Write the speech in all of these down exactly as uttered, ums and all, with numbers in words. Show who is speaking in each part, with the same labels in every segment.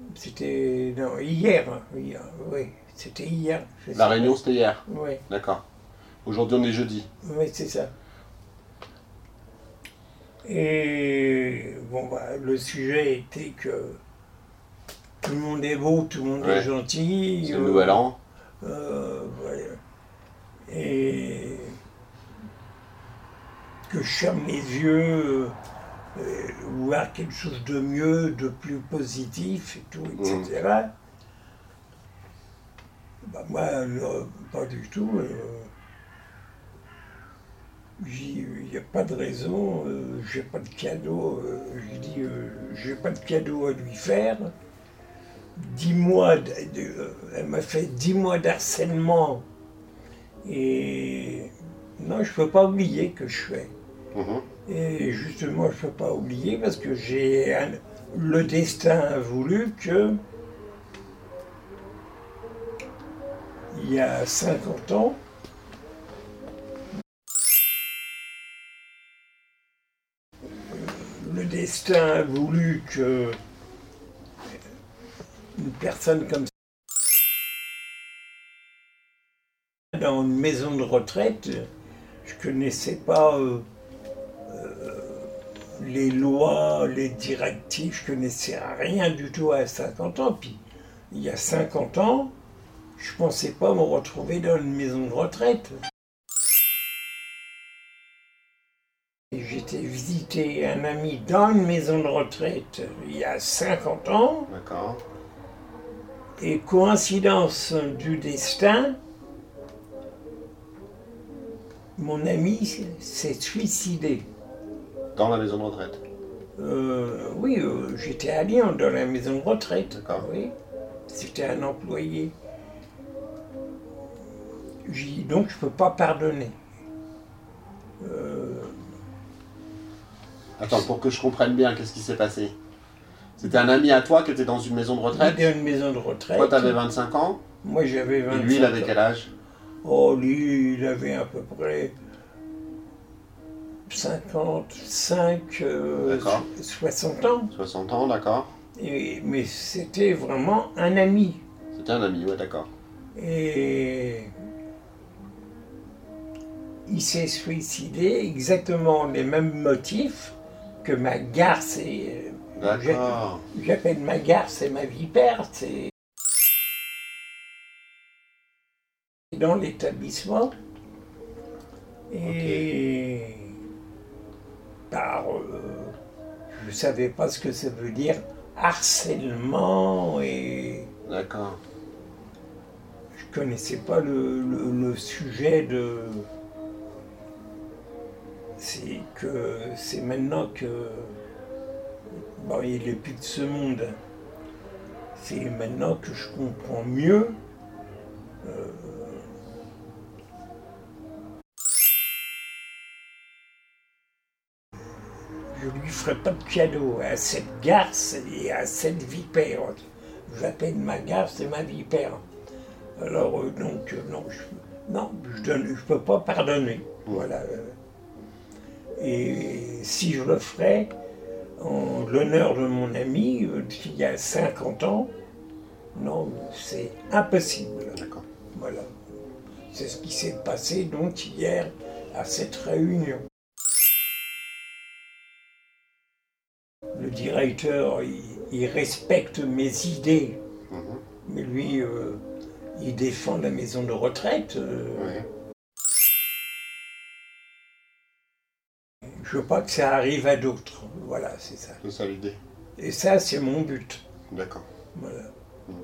Speaker 1: C'était non, hier, hier, oui, c'était hier.
Speaker 2: La réunion, c'était hier.
Speaker 1: Oui.
Speaker 2: D'accord. Aujourd'hui, on est jeudi.
Speaker 1: Oui, c'est ça. Et bon, bah, le sujet était que tout le monde est beau, tout le monde
Speaker 2: Ouais.
Speaker 1: est gentil.
Speaker 2: C'est
Speaker 1: euh,
Speaker 2: le nouvel an.
Speaker 1: euh, ouais. Et que je ferme les yeux, euh, voir quelque chose de mieux, de plus positif et tout, et cetera. Mmh. Bah, moi, euh, pas du tout. Euh, il n'y a pas de raison, euh, j'ai pas de cadeau. Euh, je dis, euh, j'ai pas de cadeau à lui faire. Dix mois, de, de, elle m'a fait dix mois d'harcèlement. Et non, je peux pas oublier que je fais. Mmh. Et justement, je peux pas oublier parce que j'ai un, le destin a voulu que il y a cinquante ans, le destin a voulu que une personne comme ça, dans une maison de retraite, je connaissais pas euh, euh, les lois, les directives, je connaissais rien du tout à cinquante ans. Puis il y a cinquante ans, je pensais pas me retrouver dans une maison de retraite. J'étais visiter un ami dans une maison de retraite il y a cinquante ans.
Speaker 2: D'accord.
Speaker 1: Et coïncidence du destin, mon ami s'est suicidé.
Speaker 2: Dans la maison de retraite?
Speaker 1: euh, Oui, euh, j'étais à Lyon, dans la maison de retraite.
Speaker 2: D'accord.
Speaker 1: Oui. C'était un employé. J'ai dit, donc je ne peux pas pardonner. Euh...
Speaker 2: Attends, pour que je comprenne bien, qu'est-ce qui s'est passé? C'était un ami à toi qui était dans une maison de retraite?
Speaker 1: Dans une maison de retraite.
Speaker 2: Toi, tu avais vingt-cinq ans?
Speaker 1: Moi, j'avais vingt-cinq ans.
Speaker 2: Et lui, il avait quel âge?
Speaker 1: Oh, lui, il avait à peu près cinquante-cinq, euh, soixante ans.
Speaker 2: soixante ans, d'accord.
Speaker 1: Et, mais c'était vraiment un ami.
Speaker 2: C'était un ami, ouais, d'accord.
Speaker 1: Et il s'est suicidé exactement les mêmes motifs que ma garce et...
Speaker 2: D'accord.
Speaker 1: J'appelle ma garce et ma vipère, c'est... dans l'établissement. Et... Okay. Par... Euh, je ne savais pas ce que ça veut dire, harcèlement et...
Speaker 2: D'accord.
Speaker 1: Je ne connaissais pas le, le, le sujet de... C'est que... C'est maintenant que... Bon, il n'est plus de ce monde. C'est maintenant que je comprends mieux. Euh, je ne lui ferai pas de cadeau à cette garce et à cette vipère. J'appelle ma garce et ma vipère. Alors, euh, donc, euh, non, je non, je peux pas pardonner. Voilà. Et si je le ferais, en l'honneur de mon ami, il y a cinquante ans, non, c'est impossible.
Speaker 2: D'accord.
Speaker 1: Voilà. C'est ce qui s'est passé donc hier à cette réunion. Le directeur, il, il respecte mes idées, mmh. mais lui, euh, il défend la maison de retraite. Euh,
Speaker 2: ouais.
Speaker 1: Je veux pas que ça arrive à d'autres. Voilà, c'est ça.
Speaker 2: C'est ça l'idée.
Speaker 1: Et ça, c'est mon but.
Speaker 2: D'accord.
Speaker 1: Voilà. Mmh.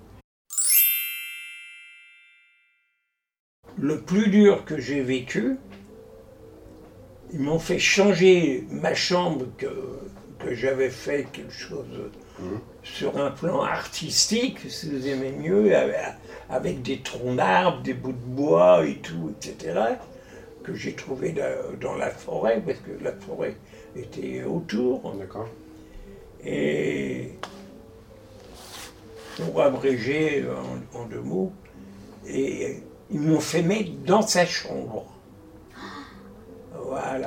Speaker 1: Le plus dur que j'ai vécu, ils m'ont fait changer ma chambre, que, que j'avais fait quelque chose mmh. sur un plan artistique, si vous aimez mieux, avec, avec des troncs d'arbres, des bouts de bois et tout, et cetera, que j'ai trouvé dans la forêt, parce que la forêt était autour.
Speaker 2: D'accord.
Speaker 1: Et pour abréger en, en deux mots, et ils m'ont fait mettre dans sa chambre. Voilà.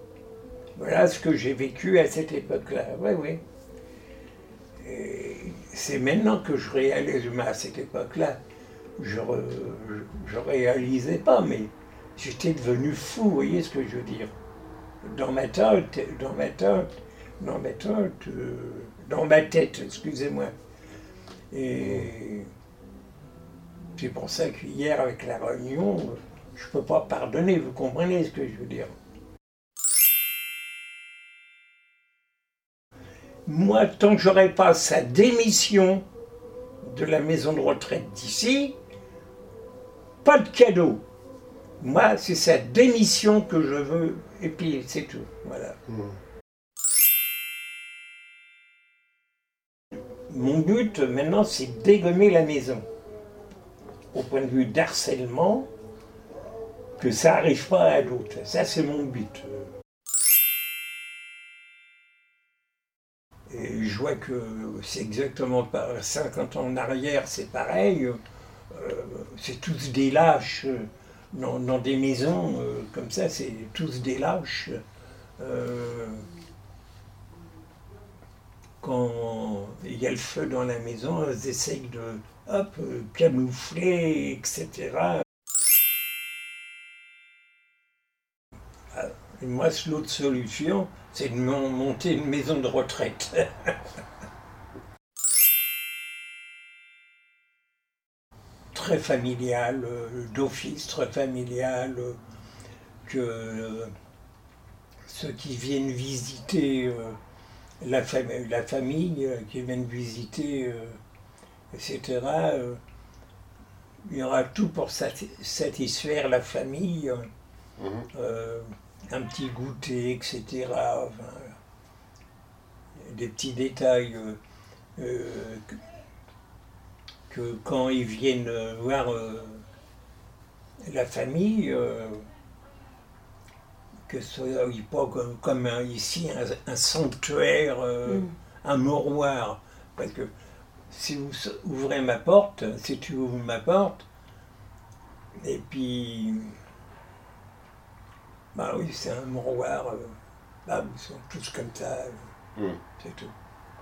Speaker 1: Voilà ce que j'ai vécu à cette époque-là. Oui, oui. Et c'est maintenant que je réalise, mais à cette époque-là, je ne réalisais pas, mais j'étais devenu fou, vous voyez ce que je veux dire. Dans ma tête, dans ma tête, dans ma tête, euh, dans ma tête, excusez-moi. Et c'est pour ça qu'hier, avec la réunion, je ne peux pas pardonner, vous comprenez ce que je veux dire. Moi, tant que j'aurai pas sa démission de la maison de retraite d'ici, pas de cadeau. Moi, c'est sa démission que je veux, et puis c'est tout. Voilà. Mmh. Mon but, maintenant, c'est de dégommer la maison. Au point de vue d'harcèlement, que ça n'arrive pas à d'autres. Ça, c'est mon but. Et je vois que c'est exactement pas cinquante ans en arrière, c'est pareil. Euh, c'est tous des lâches. Dans, dans des maisons euh, comme ça, c'est tous des lâches. Euh, quand il y a le feu dans la maison, ils essayent de hop, camoufler, et cetera. Et moi, l'autre solution, c'est de monter une maison de retraite. Très familiale, d'office, très familiale, que euh, ceux qui viennent visiter euh, la, fam la famille, euh, qui viennent visiter, euh, et cetera, euh, il y aura tout pour satisfaire la famille. Mmh. Euh, un petit goûter, et cetera. Enfin, des petits détails euh, euh, que, que quand ils viennent voir euh, la famille, euh, que ce soit pas comme, comme un, ici un, un sanctuaire, euh, mm. un mouroir. Parce que si vous ouvrez ma porte, si tu ouvres ma porte, et puis bah oui, c'est un mouroir, euh, bah, ils sont tous comme ça, euh, mmh. c'est tout.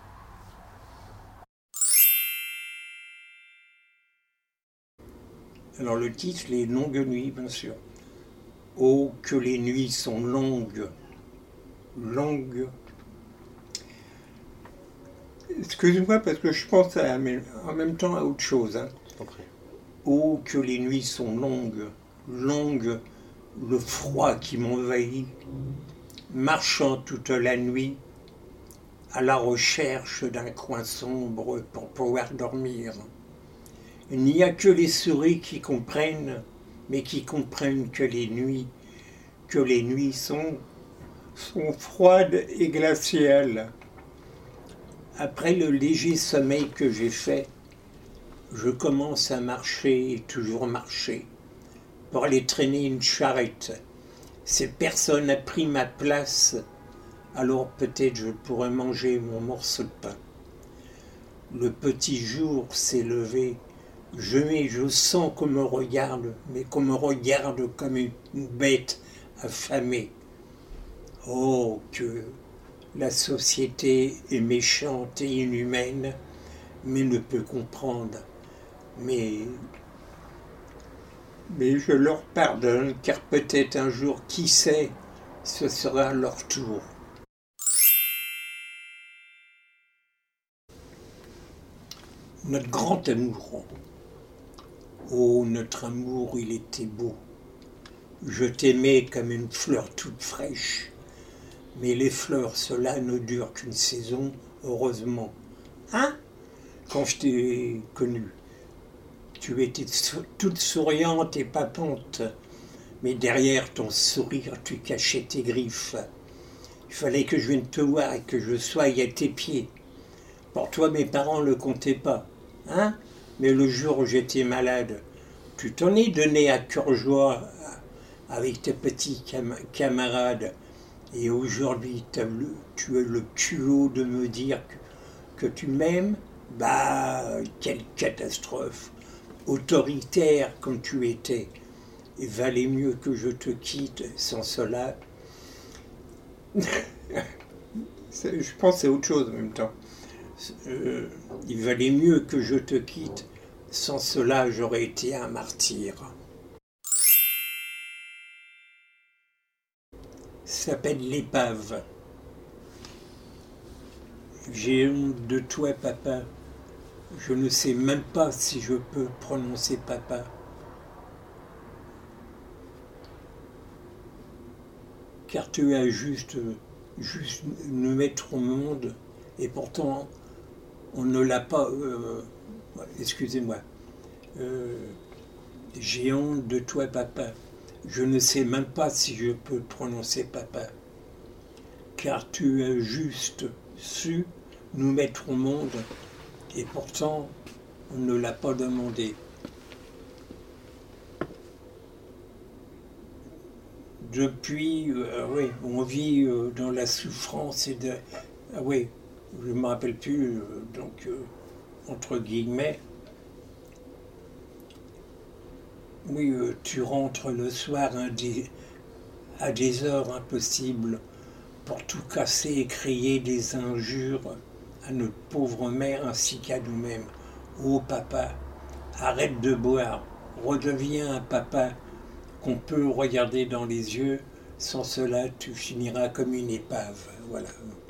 Speaker 1: Alors le titre, les longues nuits, bien sûr. Oh, que les nuits sont longues, longues. Excusez-moi parce que je pense à, en même temps à autre chose. Hein. Okay. Oh, que les nuits sont longues, longues. Le froid qui m'envahit, marchant toute la nuit à la recherche d'un coin sombre pour pouvoir dormir. Il n'y a que les souris qui comprennent, mais qui comprennent que les nuits, que les nuits sont, sont froides et glaciales. Après le léger sommeil que j'ai fait, je commence à marcher et toujours marcher. Pour aller traîner une charrette. Si personne n'a pris ma place, alors peut-être je pourrais manger mon morceau de pain. Le petit jour s'est levé, je, je sens qu'on me regarde, mais qu'on me regarde comme une bête affamée. Oh, que la société est méchante et inhumaine, mais ne peut comprendre. Mais... Mais je leur pardonne, car peut-être un jour, qui sait, ce sera leur tour. Notre grand amour. Oh, notre amour, il était beau. Je t'aimais comme une fleur toute fraîche. Mais les fleurs, cela ne dure qu'une saison, heureusement. Hein? Quand je t'ai connue. Tu étais toute souriante et papante, mais derrière ton sourire, tu cachais tes griffes. Il fallait que je vienne te voir et que je sois à tes pieds. Pour toi, mes parents ne le comptaient pas, hein? Mais le jour où j'étais malade, tu t'en es donné à cœur joie avec tes petits cam camarades. Et aujourd'hui, tu as le culot de me dire que, que tu m'aimes? Bah, quelle catastrophe! Autoritaire comme tu étais, il valait mieux que je te quitte. Sans cela, je pense que c'est autre chose en même temps. Euh, il valait mieux que je te quitte, sans cela j'aurais été un martyr. Ça s'appelle l'épave. J'ai honte de toi, papa. Je ne sais même pas si je peux prononcer papa. Car tu as juste, juste nous mettre au monde, et pourtant on ne l'a pas... Euh, excusez-moi. Euh, j'ai honte de toi, papa. Je ne sais même pas si je peux prononcer papa. Car tu as juste su nous mettre au monde, et pourtant on ne l'a pas demandé. Depuis, euh, oui, on vit euh, dans la souffrance et de... Ah oui, je ne me rappelle plus, euh, donc, euh, entre guillemets. Oui, euh, tu rentres le soir hein, des, à des heures impossibles pour tout casser et crier des injures à notre pauvre mère ainsi qu'à nous-mêmes. Oh papa, arrête de boire, redeviens un papa qu'on peut regarder dans les yeux, sans cela tu finiras comme une épave. Voilà.